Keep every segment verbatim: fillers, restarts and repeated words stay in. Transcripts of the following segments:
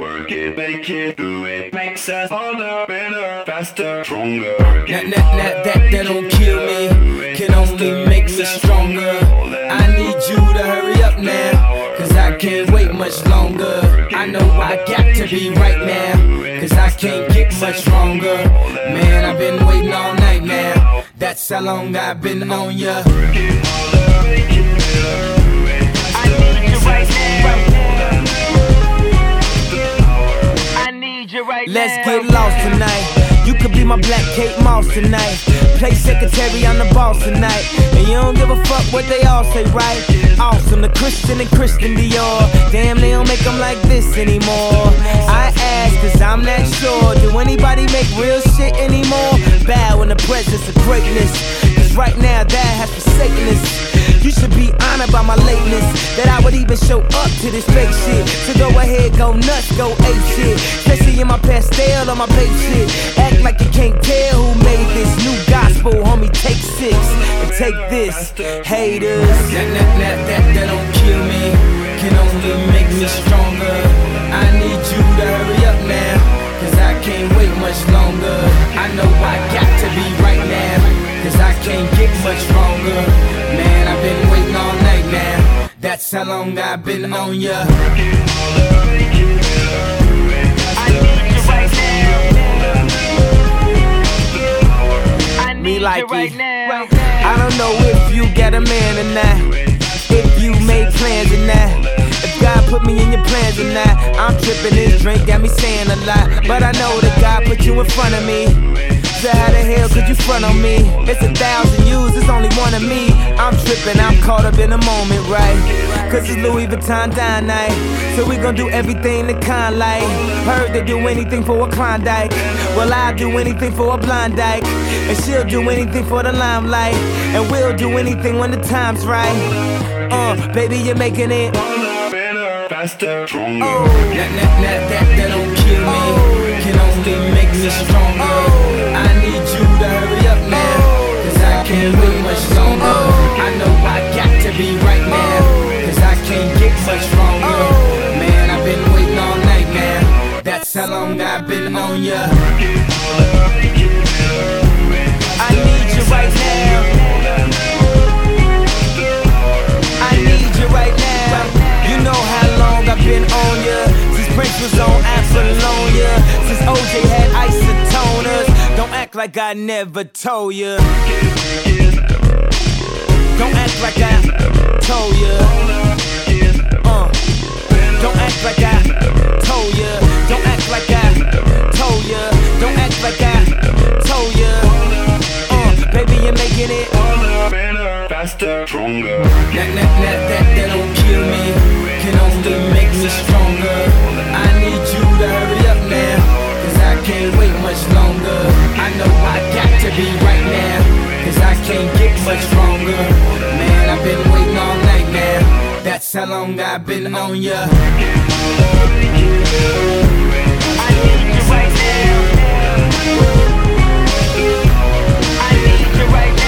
Work it, make it, do it. Makes us harder, better, faster, stronger. That, that, that, that, that don't kill me, can only make me stronger. I need you to hurry up now, cause I can't wait much longer. I know I got to be right now, cause I can't get much stronger. Man, I've been waiting all night now, that's how long I've been on ya. I need you right now. I need you right now. Let's get lost tonight. You could be my Black Kate Moss tonight. Play secretary, I'm the boss tonight. And you don't give a fuck what they all say, right? Awesome, the Christian and Christian Dior. Damn, they don't make them like this anymore. I ask, cause I'm not sure. Do anybody make real shit anymore? Bow in the presence of greatness, cause right now that has forsaken us. You should be honored by my lateness, that I would even show up to this fake shit. So go ahead, go nuts, go ape shit. Especially in my pastel or my babe shit. Act like you can't tell who made this new gospel, homie. Take six and take this, haters. That, that, that, that, that don't kill me, can only make me stronger. I need you to hurry up now, cause I can't wait much longer. I know I got to be right now, cause I can't get much stronger. Man, I've been waiting all night now, that's how long I've been on ya. I need you right now. I need Me like you right it. now. I don't know if you got a man or not, if you made plans or not, if God put me in your plans or not. I'm tripping, this drink got me saying a lot, but I know that God put you in front of me. So how the hell could you front on me? It's a thousand yous, it's only one of me. I'm tripping, I'm caught up in the moment, right? Cause it's Louis Vuitton dine night, so we gon' do everything the kind like. Heard they do anything for a Klondike, well I'll do anything for a blind dyke, and she'll do anything for the limelight, and we'll do anything when the time's right. Uh, baby, you're making it Faster, stronger. Oh, that, that, that, that, that don't kill me, oh, can only make me stronger. Oh, I need you to hurry up now, cause I can't wait much longer. Oh, I know I got to be right now, cause I can't get much stronger. Oh, man, I've been waiting all night now, that's how long I've been on ya. I need you right now, I need you right now. You know how long I've been on ya, since Prince was on Apollonia, since O J had isotoners. Don't act like I never told ya, don't act like I told ya, uh, don't act like I told ya, don't act like I told ya, don't act like I told ya, uh, baby you're making it faster, stronger. That, that, that, that, that don't kill me, can only make me stronger. I need you to hurry up now, cause I can't wait much longer. I know I got to be right now, cause I can't get much stronger. Man, I've been waiting all night now, that's how long I've been on ya. I need you right now. I need you right now.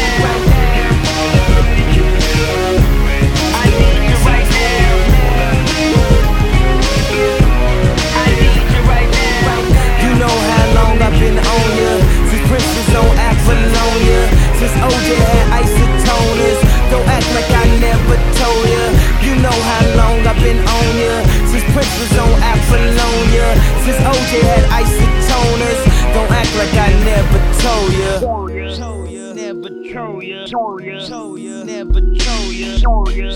I've been on ya, since Prince was on Apollonia, since O J had isotoners. Don't act like I never told ya. You know how long I've been on ya, since Prince was on Apollonia, since O J had isotoners. Don't act like I never told ya. Never told ya, never told ya, never told ya.